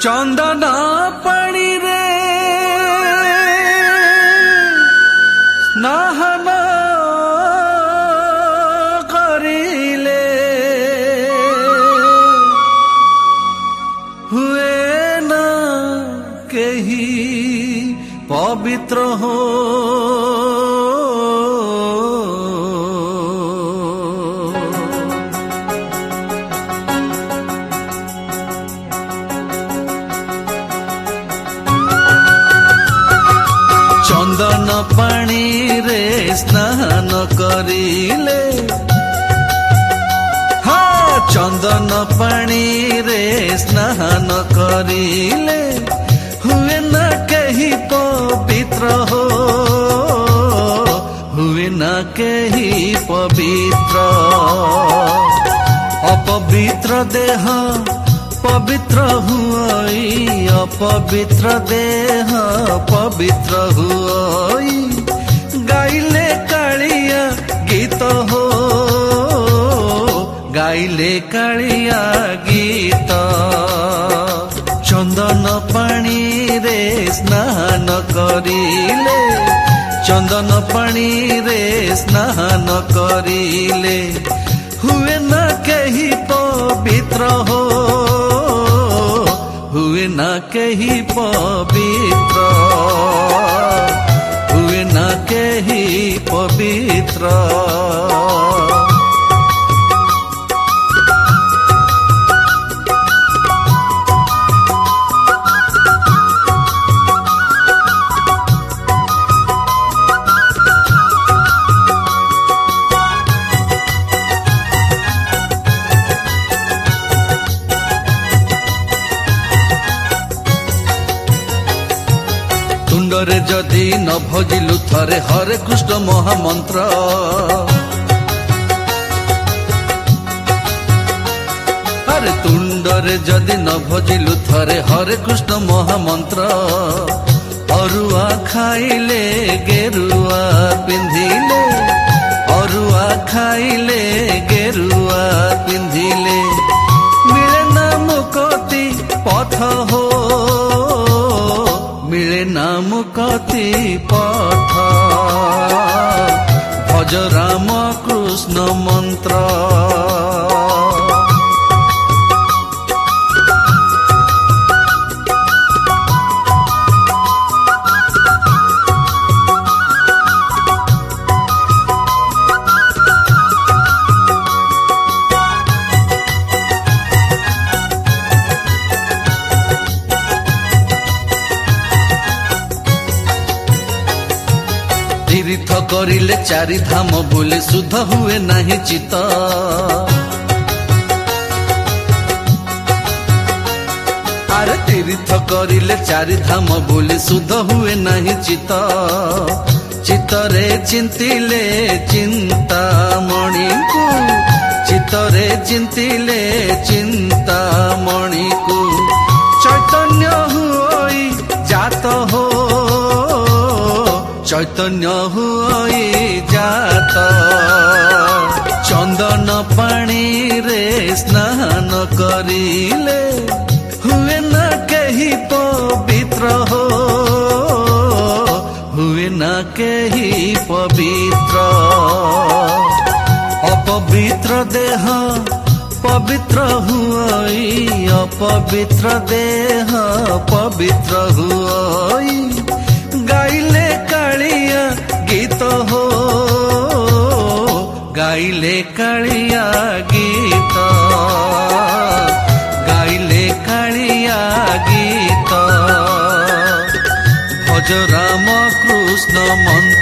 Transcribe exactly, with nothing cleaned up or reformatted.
चंदन पानी रे स्नान करिले हुए न केही पवित्र हो चंदन पानी रे स्नान करिले हाँ चंदन पानी रे स्नान करिले हुए न कहीं पवित्र हो हुए न कहीं पवित्र अपवित्र देह पवित्र हुई अपवित्र देह पवित्र हुई गाइले कालिया गीत हो गाइले कालिया गीत चंदन पानी रे स्नान करिले चंदन पानी रे स्नान करिले हुए न कहीं पवित्र हो हुए न कहीं पवित्र हुए न कहीं पवित्र तुंडरे जदि न भजिलु थरे हरे कृष्ण महामंत्र अरे तुंडरे जदि न भजिलु थरे हरे कृष्ण महामंत्र अरुआ खाइले गेरुआ पिंधिले अरुआ खाइले गेरुआ पिंधिले मिले ना मुक्ति पथ हो मिले नाम कति पथ भज राम कृष्ण मंत्र तीर्थ करिले चारि धाम बोले शुद्ध हुए नहीं चित अरे तीर्थ करिले चारि धाम बोले शुद्ध हुए नहीं चित चित्तरे चिंतिले चिंता मणि को चित्तरे चिंतिले चिंता मणि को चैतन्य हुई जात हो चैतन्य हुई जात चंदन पानी रे स्नान करिले हुए न कहीं पवित्र हो हुए न कहीं पवित्र अपवित्र देह पवित्र हुई अपवित्र देह पवित्र हुई गाइले कालिया गीत हो गाइले कालिया गीत गाइले कालिया गीत भज राम कृष्ण मंत्र।